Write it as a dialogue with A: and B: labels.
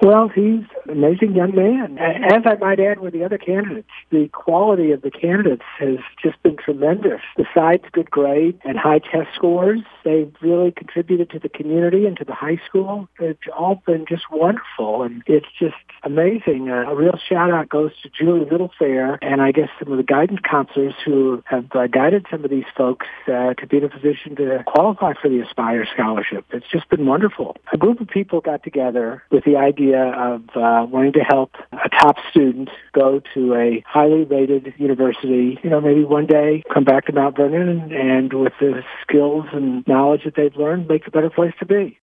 A: Well, he's an amazing young man. As I might add with the other candidates, the quality of the candidates has just been tremendous. Besides good grades and high test scores, they've really contributed to the community and to the high school. It's all been just wonderful, and it's just amazing. A real shout-out goes to Julie Littlefair and I guess some of the guidance counselors who have guided some of these folks to be in a position to qualify for the Aspire Scholarship. It's just been wonderful. A group of people got together with the idea of wanting to help a top student go to a highly rated university, maybe one day come back to Mount Vernon and with the skills and knowledge that they've learned, make a better place to be.